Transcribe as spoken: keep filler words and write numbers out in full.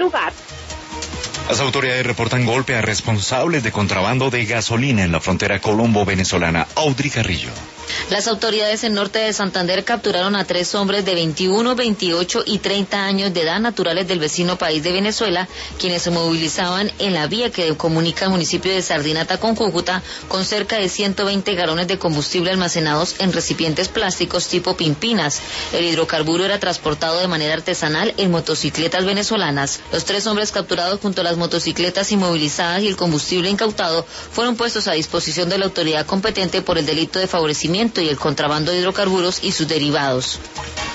lugar. Las autoridades reportan golpe a responsables de contrabando de gasolina en la frontera colombo-venezolana. Audrey Carrillo. Las autoridades en norte de Santander capturaron a tres hombres de veintiuno, veintiocho y treinta años de edad, naturales del vecino país de Venezuela, quienes se movilizaban en la vía que comunica el municipio de Sardinata con Cúcuta, con cerca de ciento veinte galones de combustible almacenados en recipientes plásticos tipo pimpinas. El hidrocarburo era transportado de manera artesanal en motocicletas venezolanas. Los tres hombres capturados junto a las motocicletas inmovilizadas y el combustible incautado fueron puestos a disposición de la autoridad competente por el delito de favorecimiento y el contrabando de hidrocarburos y sus derivados.